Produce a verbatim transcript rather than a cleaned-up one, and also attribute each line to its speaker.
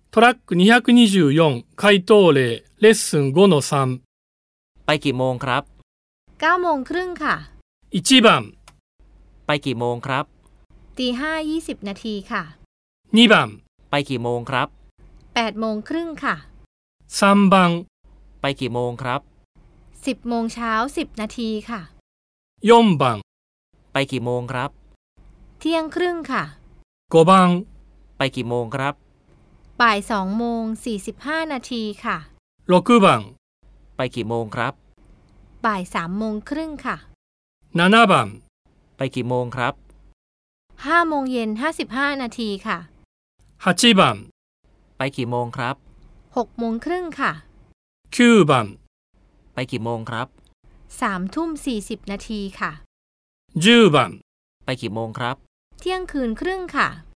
Speaker 1: トラックにひゃくにじゅうよん回答例レッスン ごのさん
Speaker 2: ไปกี่โมงครับ
Speaker 3: เก้าโมงครึ่งค่ะ
Speaker 1: いちばん
Speaker 2: ไปกี่โมงครับ
Speaker 3: ตีห้ายี่สิบนาทีค่ะ
Speaker 1: にばん
Speaker 2: ไปกี่โมงครับ
Speaker 3: แปดโมงครึ่งค่ะ
Speaker 1: さんばん
Speaker 2: ไปกี่โมงครับ
Speaker 3: สิบโมงเช้าสิบนาทีค่ะ
Speaker 1: よんばん
Speaker 2: ไปกี่โมงครับ
Speaker 3: เที่ยงครึ่งค่ะ
Speaker 1: ごばん
Speaker 2: ไปกี่โมงครับ
Speaker 3: บ่ายสองโมงสี่สิบห้านาทีค่ะ
Speaker 1: ろくばん
Speaker 2: ไปกี่โมงครับ
Speaker 3: บ่ายสามโมงครึ่งค่ะ
Speaker 1: ななばん
Speaker 2: ไปกี่โมงครับ
Speaker 3: ห้าโมงเย็นห้าสิบห้านาทีค่ะ
Speaker 1: はちばん
Speaker 2: ไปกี่โมงครับ
Speaker 3: หกโมงครึ่งค่ะ
Speaker 1: きゅうばん
Speaker 2: ไปกี่โมงครับ
Speaker 3: สามทุ่มสี่สิบนาทีค่ะ
Speaker 1: じゅうばん
Speaker 2: ไปกี่โมงครับ
Speaker 3: เที่ยงคืนครึ่งค่ะ